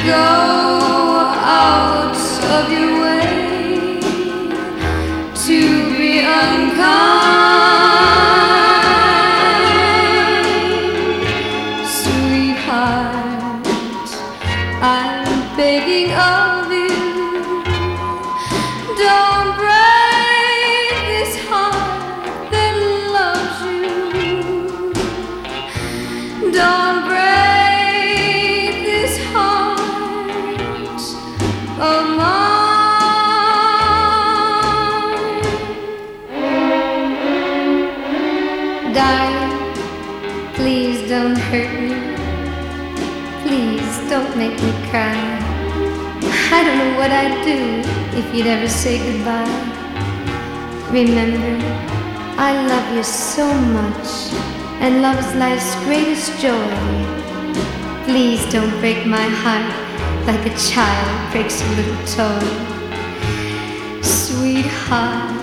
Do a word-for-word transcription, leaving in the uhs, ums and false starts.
go out of your way to be unkind. Sweetheart, I'm begging of you, don't break this heart that loves you. Don't break this heart of mine. Darling, please don't hurt me. Please don't make me cry. I don't know what I'd do if you'd ever say goodbye. Remember, I love you so much, and love's life's greatest joy. Please don't break my heart like a child breaks a little toy. Sweetheart,